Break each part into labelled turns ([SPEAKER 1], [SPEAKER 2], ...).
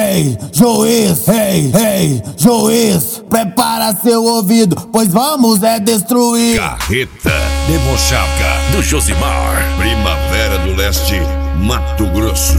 [SPEAKER 1] Hey, juiz, hey, juiz, prepara seu ouvido, pois vamos destruir.
[SPEAKER 2] Carreta Debochada do Josimar. Primavera do Leste, Mato Grosso.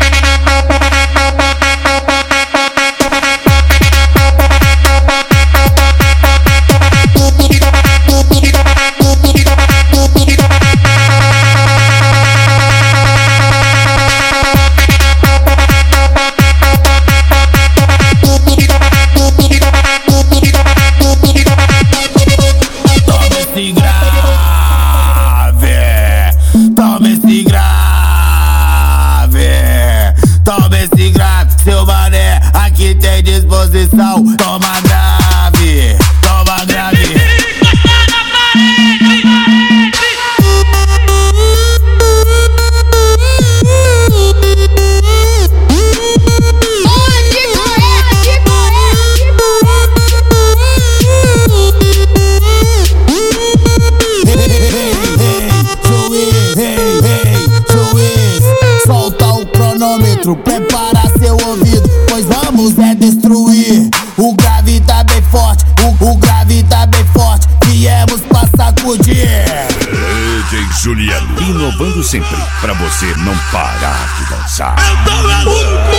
[SPEAKER 1] Toma esse grave, seu mané, aqui tem disposição. Toma grave, toma grave. Prepara seu ouvido, pois vamos destruir. O grave tá bem forte, o grave tá bem forte. Viemos pra sacudir.
[SPEAKER 2] DJ Juliano, inovando sempre, pra você não parar de dançar.
[SPEAKER 3] Eu tô maluco.